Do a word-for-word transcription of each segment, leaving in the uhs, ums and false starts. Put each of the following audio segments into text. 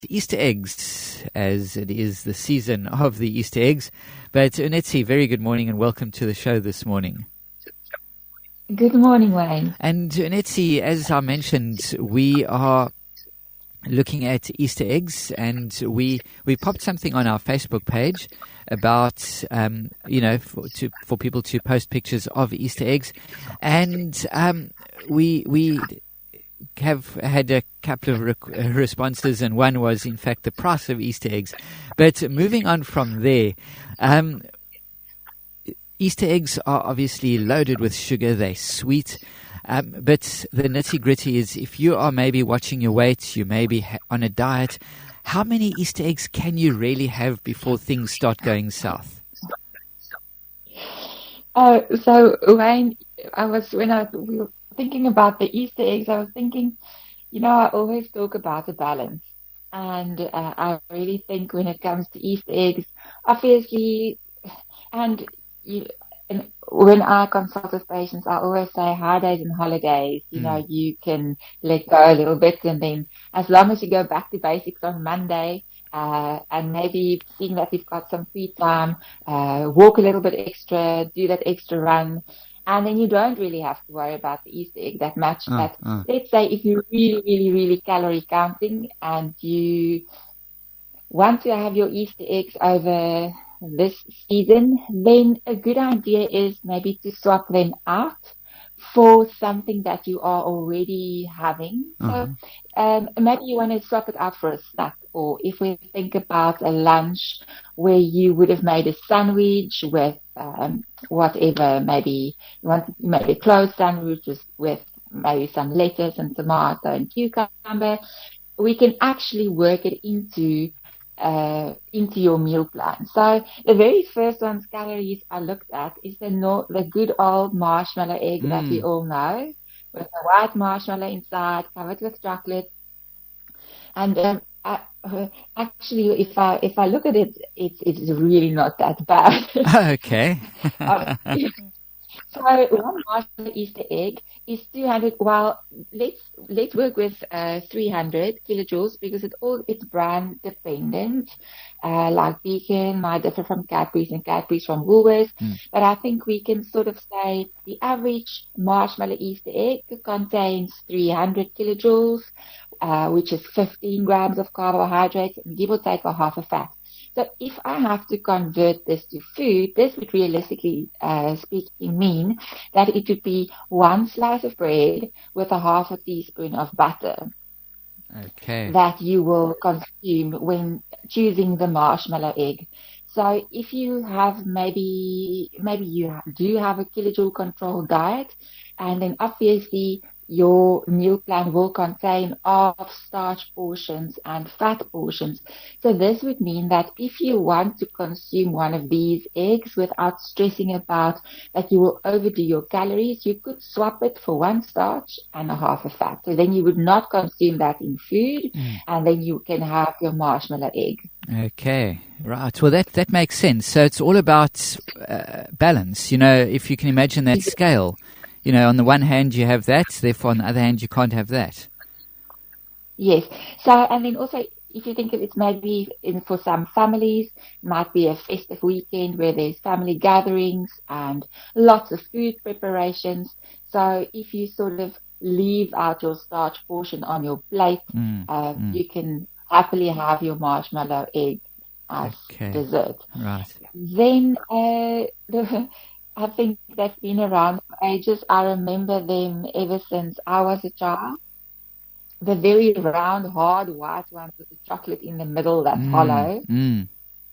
Easter eggs, as it is the season of the Easter eggs. But Unetsi, very good morning and welcome to the show this morning. Good morning, Wayne. And Unetsi, as I mentioned, we are looking at Easter eggs, and we we popped something on our Facebook page about um, you know for, to, for people to post pictures of Easter eggs, and um, we we. have had a couple of rec- responses, and one was, in fact, the price of Easter eggs. But moving on from there, um, Easter eggs are obviously loaded with sugar. They're sweet. Um, but the nitty-gritty is, if you are maybe watching your weight, you may be ha- on a diet, how many Easter eggs can you really have before things start going south? Oh, so, Wayne, I was, when I... We were thinking about the Easter eggs, I was thinking, you know, I always talk about the balance. And uh, I really think when it comes to Easter eggs, obviously, and, you, and when I consult with patients, I always say hard days and holidays, you mm. know, you can let go a little bit, and then as long as you go back to basics on Monday, uh, and maybe seeing that you've got some free time, uh, walk a little bit extra, do that extra run, and then you don't really have to worry about the Easter egg that much. Uh, but uh. let's say if you're really, really, really calorie counting and you want to have your Easter eggs over this season, then a good idea is maybe to swap them out for something that you are already having. Uh-huh. So um, maybe you want to swap it out for a snack. Or if we think about a lunch where you would have made a sandwich with um, whatever, maybe you want maybe a closed sandwich with maybe some lettuce and tomato and cucumber, we can actually work it into uh, into your meal plan. So the very first one's calories I looked at is the no, the good old marshmallow egg mm. that we all know, with a white marshmallow inside, covered with chocolate, and um, I, uh, actually, if I if I look at it, it's it's really not that bad. Okay. um, so one marshmallow Easter egg is two hundred. Well, let's let's work with uh, three hundred kilojoules because it all it's brand dependent. Uh, like Beacon might differ from Cadbury's and Cadbury's from Woolworths, mm. but I think we can sort of say the average marshmallow Easter egg contains three hundred kilojoules. Uh, which is fifteen grams of carbohydrates, give or take a half a fat. So if I have to convert this to food, this would realistically uh, speaking mean that it would be one slice of bread with a half a teaspoon of butter. Okay. That you will consume when choosing the marshmallow egg. So if you have maybe, maybe you do have a kilojoule control diet, and then obviously your meal plan will contain of starch portions and fat portions. So this would mean that if you want to consume one of these eggs without stressing about that you will overdo your calories, you could swap it for one starch and a half a fat. So then you would not consume that in food, mm. and then you can have your marshmallow egg. Okay, right. Well, that, that makes sense. So it's all about uh, balance. You know, if you can imagine that scale. You know, on the one hand you have that, therefore on the other hand you can't have that. Yes. So, and then also, if you think of it, maybe in, for some families, it might be a festive weekend where there's family gatherings and lots of food preparations. So if you sort of leave out your starch portion on your plate, mm, uh, mm. you can happily have your marshmallow egg as okay. dessert. Right. Then, uh, the... I think they've been around for ages. I remember them ever since I was a child. The very round, hard, white ones with the chocolate in the middle that's mm, hollow. Mm.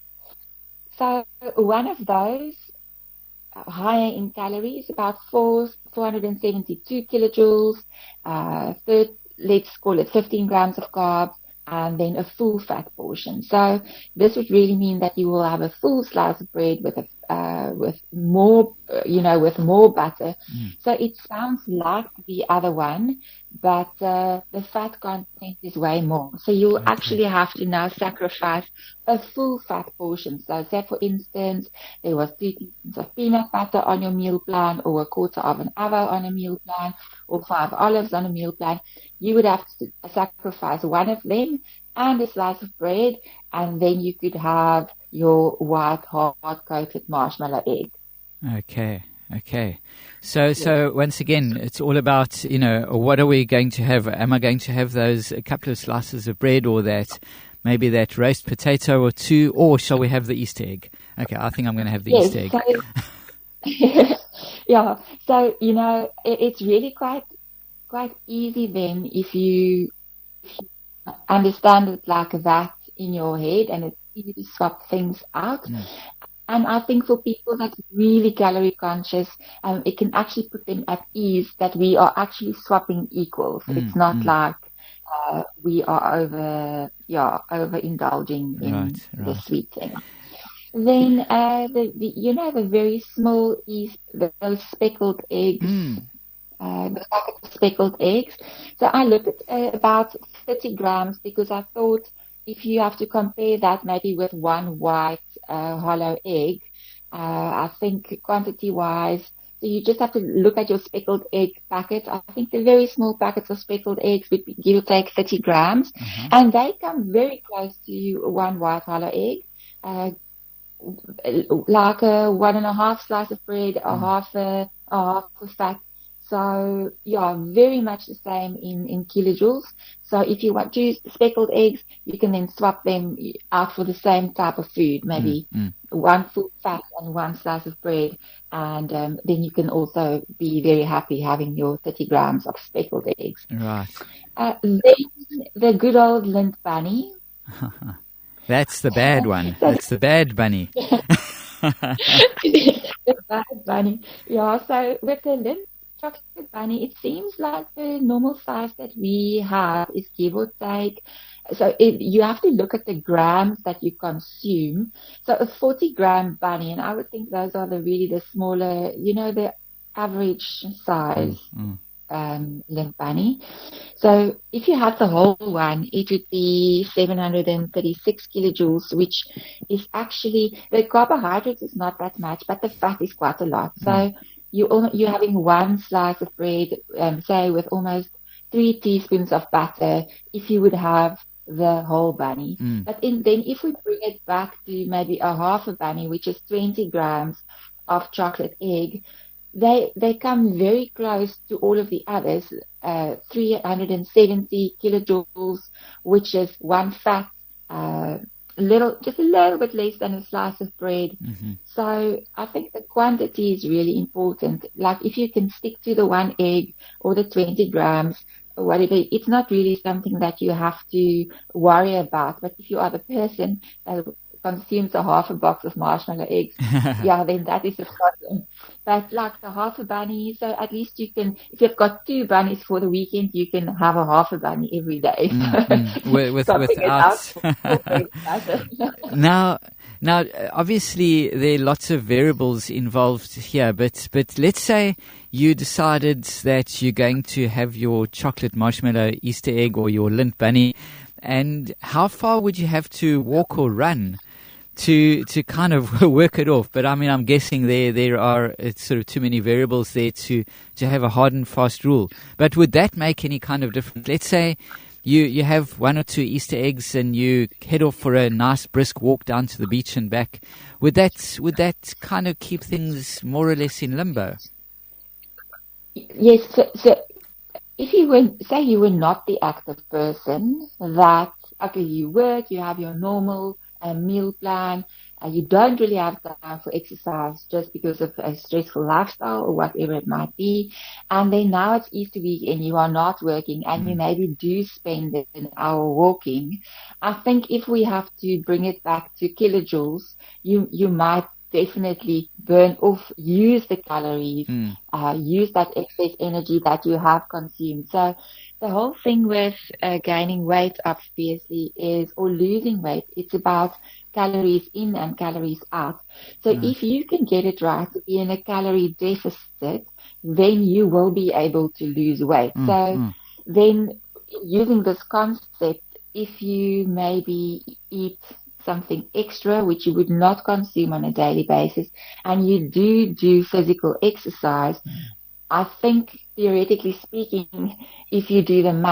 So one of those, higher in calories, about four, four hundred seventy-two kilojoules, uh, third, let's call it fifteen grams of carbs, and then a full fat portion. So this would really mean that you will have a full slice of bread with a uh, with more, uh, you know, with more butter. Mm. So it sounds like the other one, but uh, the fat content is way more. So you okay. actually have to now sacrifice a full fat portion. So say, for instance, there was two teaspoons of peanut butter on your meal plan, or a quarter of an avo on a meal plan, or five olives on a meal plan. You would have to sacrifice one of them and a slice of bread, and then you could have your white hard-coated marshmallow egg. Okay, okay. So, so once again, it's all about, you know, what are we going to have? Am I going to have those a couple of slices of bread, or that maybe that roast potato or two, or shall we have the Easter egg? Okay, I think I'm going to have the Yes, Easter egg. So, yeah, so, you know, it, it's really quite quite easy then if you, if you understand it like that in your head, and it's easy to swap things out. Mm. And I think for people that's really calorie conscious, um, it can actually put them at ease that we are actually swapping equals. Mm, it's not mm. like uh, we are over, yeah, overindulging in right, right. the sweet thing. Then, uh, the, the, you know, the very small East, those speckled eggs, mm. uh, the packet of speckled eggs. So I looked at uh, about thirty grams, because I thought if you have to compare that maybe with one white uh, hollow egg, uh, I think quantity-wise, so you just have to look at your speckled egg packet. I think the very small packets of speckled eggs would be, give or take thirty grams, mm-hmm. and they come very close to one white hollow egg, uh, like a one and a half slice of bread, mm. a half a, a half a fat. So, yeah, very much the same in, in kilojoules. So if you want to use speckled eggs, you can then swap them out for the same type of food, maybe mm, mm. one full fat and one slice of bread. And um, then you can also be very happy having your thirty grams of speckled eggs. Right. Uh, then the good old Lindt bunny. That's the bad one. That's the bad bunny. The bad bunny. Yeah, so with the Lindt chocolate bunny, it seems like the normal size that we have is give or take. So it, you have to look at the grams that you consume. So a forty gram bunny, and I would think those are the really the smaller, you know, the average size mm, mm. um, Lindt bunny. So if you have the whole one, it would be seven hundred thirty-six kilojoules, which is actually, the carbohydrates is not that much, but the fat is quite a lot. So mm. You, you're having one slice of bread, um, say, with almost three teaspoons of butter, if you would have the whole bunny. Mm. But in, then if we bring it back to maybe a half a bunny, which is twenty grams of chocolate egg, they they come very close to all of the others, uh, three hundred seventy kilojoules, which is one fat, uh, little, just a little bit less than a slice of bread. Mm-hmm. So I think the quantity is really important. Like if you can stick to the one egg or the twenty grams or whatever, it's not really something that you have to worry about. But if you are the person that consumes a half a box of marshmallow eggs, yeah, then that is a problem. But like the half a bunny, so at least you can, if you've got two bunnies for the weekend, you can have a half a bunny every day. Mm-hmm. with, with, without. now, now, obviously there are lots of variables involved here, but, but let's say you decided that you're going to have your chocolate marshmallow Easter egg or your Lindt bunny, and how far would you have to walk or run to to kind of work it off? But I mean, I'm guessing there there are it's sort of too many variables there to, to have a hard and fast rule. But would that make any kind of difference? Let's say you, you have one or two Easter eggs and you head off for a nice brisk walk down to the beach and back. Would that would that kind of keep things more or less in limbo? Yes. So, so if you were, say you were not the active person, that, okay, you work, you have your normal uh, meal plan, uh, you don't really have time for exercise just because of a stressful lifestyle or whatever it might be, and then now it's Easter week and you are not working and mm. you maybe do spend an hour walking, I think if we have to bring it back to kilojoules, you, you might definitely burn off, use the calories, mm. uh, use that excess energy that you have consumed. So the whole thing with uh, gaining weight, obviously, is, or losing weight, it's about calories in and calories out. So mm. if you can get it right to be in a calorie deficit, then you will be able to lose weight. Mm. So mm. then using this concept, if you maybe eat something extra which you would not consume on a daily basis, and you do do physical exercise, mm. I think theoretically speaking, if you do the math,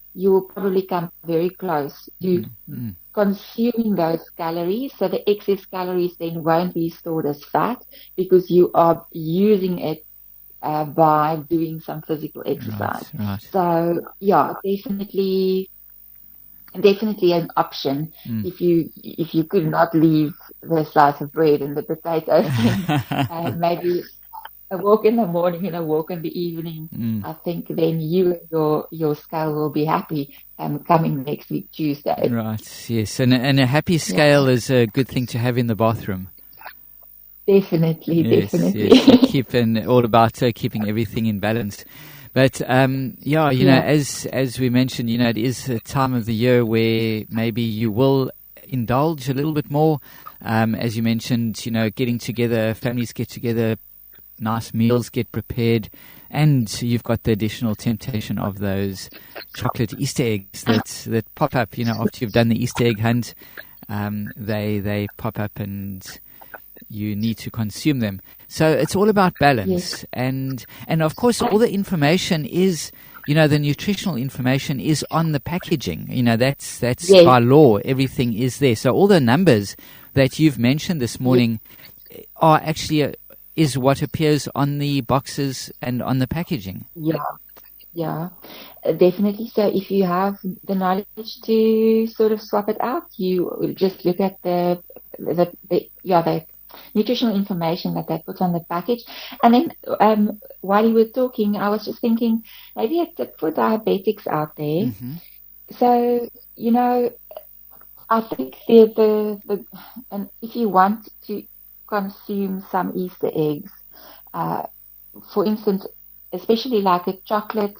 you will probably come very close to Mm. consuming those calories. So the excess calories then won't be stored as fat because you are using it uh, by doing some physical exercise. Right, right. So yeah, definitely, definitely an option Mm. if you if you could not leave the slice of bread and the potatoes. uh, maybe a walk in the morning and a walk in the evening. Mm. I think then you and your your scale will be happy um, coming next week Tuesday. Right, yes. And, and a happy scale yeah. is a good thing to have in the bathroom. Definitely, yes, definitely. Yes. Keep an, all about uh, keeping everything in balance. But um, yeah, you yeah. know, as as we mentioned, you know, it is a time of the year where maybe you will indulge a little bit more. Um, as you mentioned, you know, getting together, families get together, nice meals get prepared, and you've got the additional temptation of those chocolate Easter eggs that that pop up. You know, after you've done the Easter egg hunt, um, they they pop up and you need to consume them. So it's all about balance. Yes. And and of course, all the information is, you know, the nutritional information is on the packaging. You know, that's that's yes. by law. Everything is there. So all the numbers that you've mentioned this morning yes. are actually a, is what appears on the boxes and on the packaging. Yeah, yeah, uh, definitely. So if you have the knowledge to sort of swap it out, you will just look at the, the, the yeah, the nutritional information that they put on the package. And then um, while you were talking, I was just thinking maybe a tip for diabetics out there. Mm-hmm. So, you know, I think the, the, the, and if you want to consume some Easter eggs, uh, for instance, especially like a chocolate,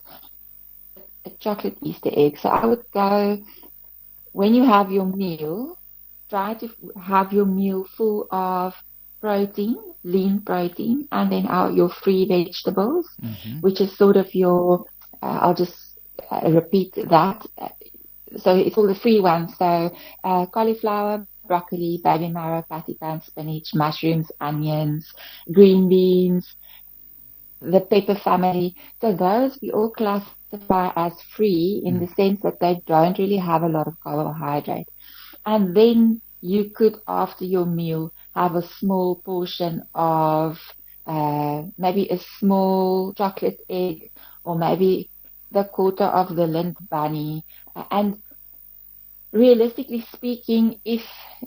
a chocolate Easter egg. So I would go, when you have your meal, try to have your meal full of protein, lean protein, and then our, your free vegetables, mm-hmm. which is sort of your, uh, I'll just uh, repeat that. So it's all the free ones. So uh, cauliflower, broccoli, baby marrow, patty pan, spinach, mushrooms, onions, green beans, the pepper family. So those we all classify as free in mm. the sense that they don't really have a lot of carbohydrate. And then you could, after your meal, have a small portion of uh, maybe a small chocolate egg or maybe the quarter of the Lindt bunny. And realistically speaking, if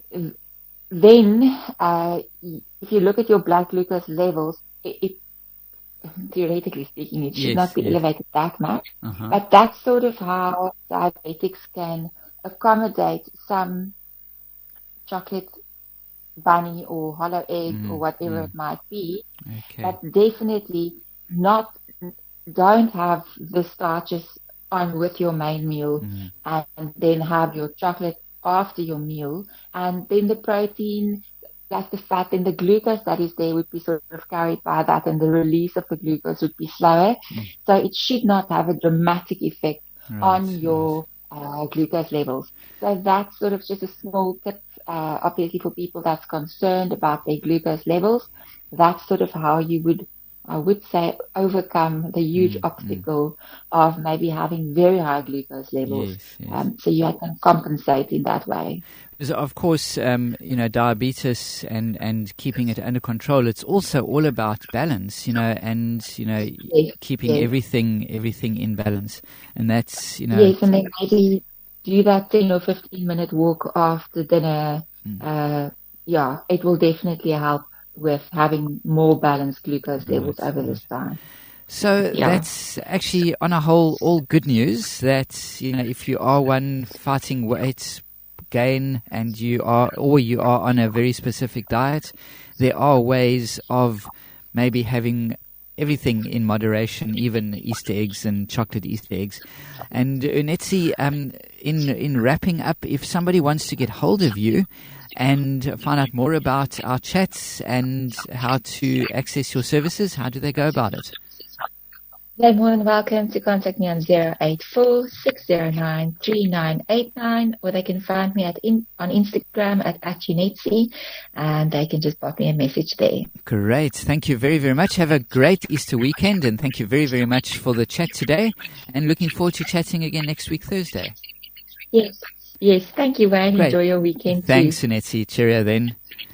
then uh, if you look at your blood glucose levels, it, it theoretically speaking, it should yes, not be yes. elevated that much. Uh-huh. But that's sort of how diabetics can accommodate some chocolate bunny or hollow egg mm, or whatever mm. it might be. Okay. But definitely not, don't have the starches on with your main meal mm. and then have your chocolate after your meal. And then the protein, like the fat and the glucose that is there would be sort of carried by that, and the release of the glucose would be slower. Mm. So it should not have a dramatic effect right, on your right. uh, glucose levels. So that's sort of just a small tip, uh, obviously for people that's concerned about their glucose levels. That's sort of how you would, I would say, overcome the huge mm, obstacle mm. of maybe having very high glucose levels. Yes, yes. Um, so you can compensate in that way. Of course, um, you know, diabetes and, and keeping it under control, it's also all about balance, you know, and, you know, yes, keeping yes. everything everything in balance. And that's, you know... Yes, and then maybe do that ten or fifteen minute walk after dinner. Mm. Uh, yeah, it will definitely help with having more balanced glucose levels right, over right. this time. So yeah. that's actually, on a whole, all good news that, you know, if you are one fighting weight gain and you are, or you are on a very specific diet, there are ways of maybe having everything in moderation, even Easter eggs and chocolate Easter eggs. And Unetsi, um, in in wrapping up, if somebody wants to get hold of you and find out more about our chats and how to access your services, how do they go about it? They're more than welcome to contact me on zero eight four, six zero nine, three nine eight nine, or they can find me at in, on Instagram at atchinetsi, and they can just pop me a message there. Great. Thank you very, very much. Have a great Easter weekend, and thank you very, very much for the chat today, and looking forward to chatting again next week, Thursday. Yes. Yes. Thank you, Wayne. Great. Enjoy your weekend. Thanks, too. Sunetsi. Cheerio then.